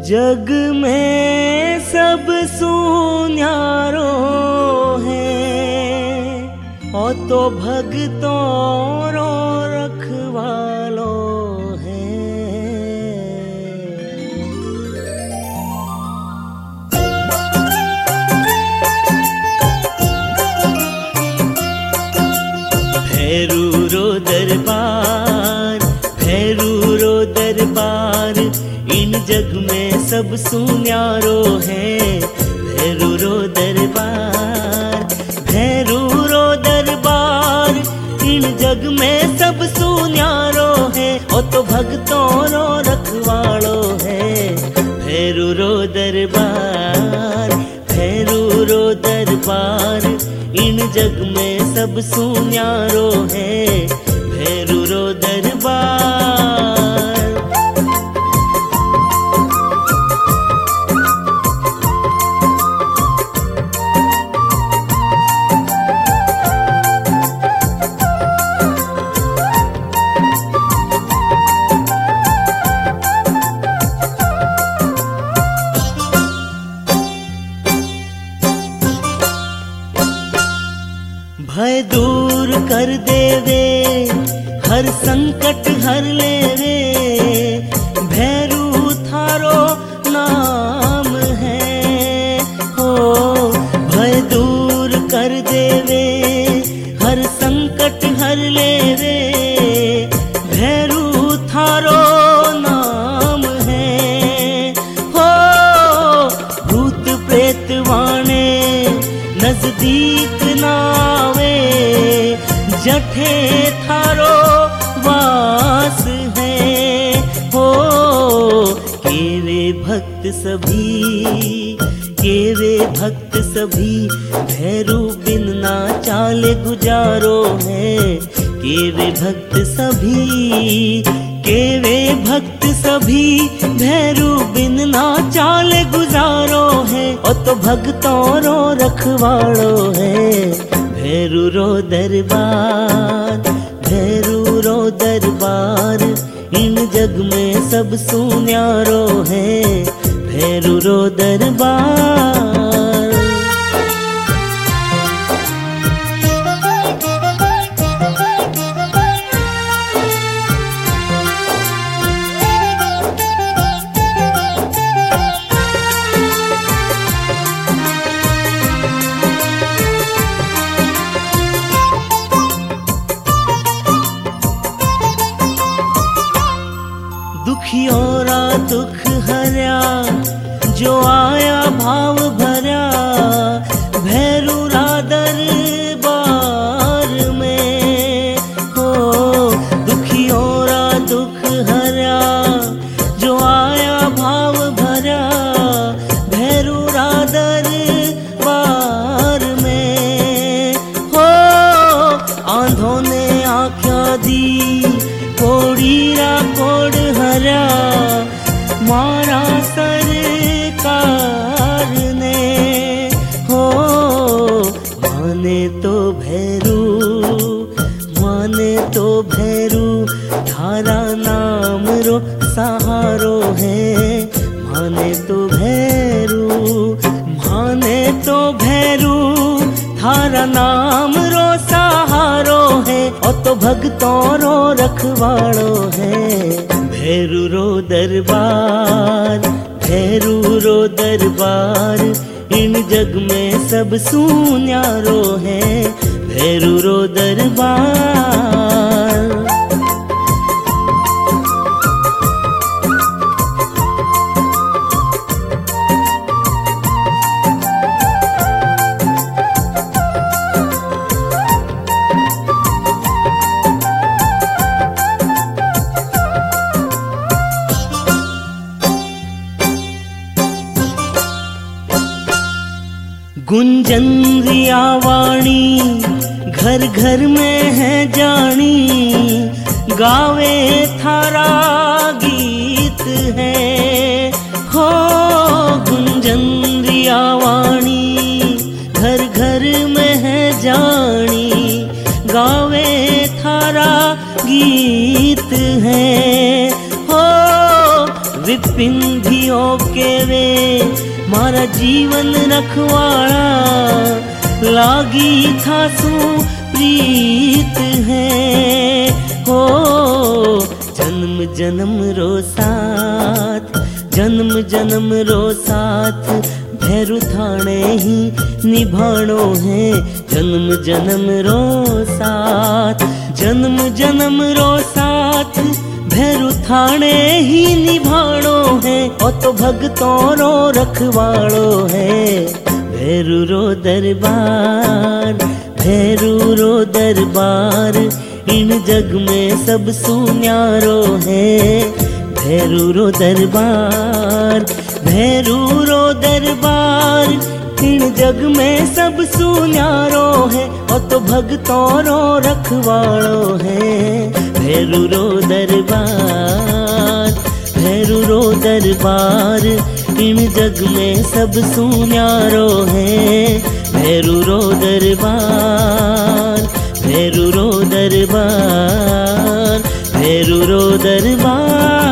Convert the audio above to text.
जग में सब सुन्यारो है और तो भगतों रो रखवालो है। भैरू रो दरबार, भैरू रो दरबार, इन जग में सब सुन्यारो है। भैरू रो दरबार, भैरू रो दरबार, इन जग में सब सुन्यारो है और तो भक्तों रो रखवालो है। भैरू रो दरबार, भैरू रो दरबार, इन जग में सब सुन्यारो है। भैरू रो दरबार। भय दूर कर देवे, हर संकट हर लेवे, भैरू थारो नाम है। हो भय दूर कर देवे, हर संकट हर लेवे, भैरू थारो नाम है। हो भूत प्रेत वाणे नजदीक नावे, जठे थारो वास है। हो केवे भक्त सभी, केवे भक्त सभी, भैरू बिन ना चाले गुजारो है। केवे भक्त सभी, केवे भक्त सभी, भैरू बिन ना चाले गुजारो है और तो भक्तों रो रखवाड़ो है। भैरू रो दरबार, भैरू रो दरबार, इन जग में सब सुन्यारो है। भैरू रो दरबार। दुखियोरा दुख हर्या, जो आया भाव भरा, भैरू रा दरबार में। हो दुखियोरा दुख हर्या, जो आया भाव भरा, भैरू रा दरबार में। हो आंधों ने आख्या दी, कोड़ी रा कोड़ हरा, मारा सरकार ने। हो माने तो भैरू, माने तो भैरू, थारा नाम रो सहारो है। माने तो भैरू, माने तो भैरू, थारा नाम रो सहारो है और तो भक्तों रो रखवाड़ो है। भैरू रो दरबार, भैरू रो दरबार, इन जग में सब सुन्यारो है। भैरू रो दरबार। गुंजन रिया वाणी, घर घर में है जानी, गावे थारा गीत है। हो गुंजन रिया वाणी, घर घर में है जानी, गावे थारा गीत है। हो विपिन धियो के वे मारा जीवन रखवाड़ा, लागी था सू प्रीत है हो। जन्म जन्म रो साथ, जन्म जन्म रो साथ, भैरू थाने ही निभाणो है। जन्म जन्म रो साथ, जन्म जन्म रो साथ, भैरू थाने ही निभाणो है। ओ तो भगतों रो रखवाड़ो है। भैरू रो दरबार, भैरू रो दरबार, इन जग में सब सुन्यारो है। भैरू रो दरबार, भैरू रो दरबार, इन जग में सब सुन्यारो है। और तो भगतों रो रखवाड़ो है। भैरू रो दरबार, भैरू रो दरबार, इन जग में सब सुन्यारो है। भैरू रो दरबार, भैरू रो दरबार, भैरू रो दरबार।